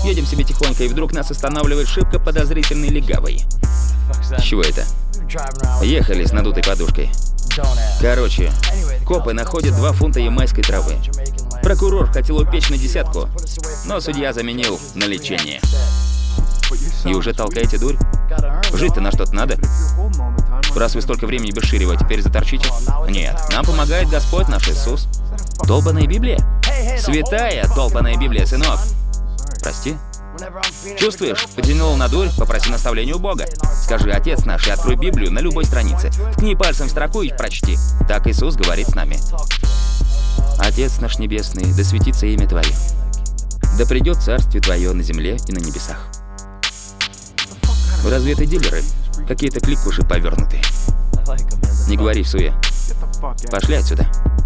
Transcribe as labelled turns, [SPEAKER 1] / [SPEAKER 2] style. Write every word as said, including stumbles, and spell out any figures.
[SPEAKER 1] Едем себе тихонько, и вдруг нас останавливает шибко подозрительный легавый. С чего это? Ехали с надутой подушкой. Короче, копы находят два фунта ямайской травы. Прокурор хотел упечь на десятку, но судья заменил на лечение. И уже толкаете дурь? Жить-то на что-то надо. Раз вы столько времени без ширева, теперь заторчите? Нет, нам помогает Господь наш Иисус. Долбаная Библия? Святая долбаная Библия, сынок. Прости? Чувствуешь? Потянул на дурь, попроси наставления у Бога. Скажи: Отец наш, и открой Библию на любой странице. Ткни пальцем в строку и прочти. Так Иисус говорит с нами. Отец наш небесный, да светится имя Твое. Да придет царствие Твое на земле и на небесах. Разве это дилеры? Какие-то кликуши повернутые. Не говори в суе. Пошли отсюда.